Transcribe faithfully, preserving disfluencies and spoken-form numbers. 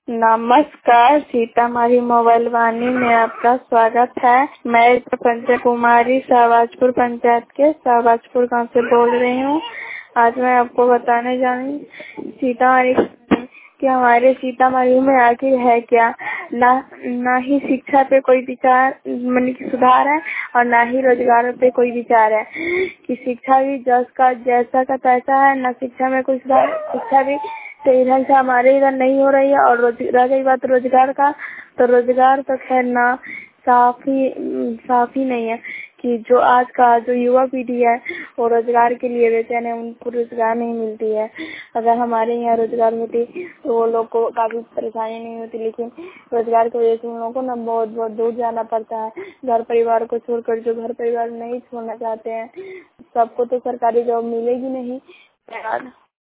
नमस्कार, सीतामढ़ी मोबाइल वाणी में आपका स्वागत है। मैं पंचायत कुमारी शाहबाजपुर पंचायत के शाहबाजपुर गांव से बोल रही हूँ। आज मैं आपको बताने जा रही हूँ सीतामढ़ी कि हमारे सीतामढ़ी में आखिर है क्या। ना ना ही शिक्षा पे कोई विचार मन की सुधार है और ना ही रोजगार पे कोई विचार है कि शिक्षा भी जस का जैसा का तैसा है। ना शिक्षा में कोई सुधार, शिक्षा भी सही ढंग से हमारे इधर नहीं हो रही है। और रह गई बात रोजगार का, तो रोजगार तो खैर ना साफ ही साफ ही नहीं है कि जो आज का जो युवा पीढ़ी है वो रोजगार के लिए बेचैन है, उनको रोजगार नहीं मिलती है। अगर हमारे यहाँ रोजगार होती तो वो लोग को काफी परेशानी नहीं होती, लेकिन रोजगार की वजह से उन लोगों को ना बहुत बहुत दूर जाना पड़ता है। घर परिवार को छोड़कर जो घर परिवार नहीं छोड़ना चाहते हैं सबको तो सरकारी जॉब मिलेगी नहीं। धन्यवाद।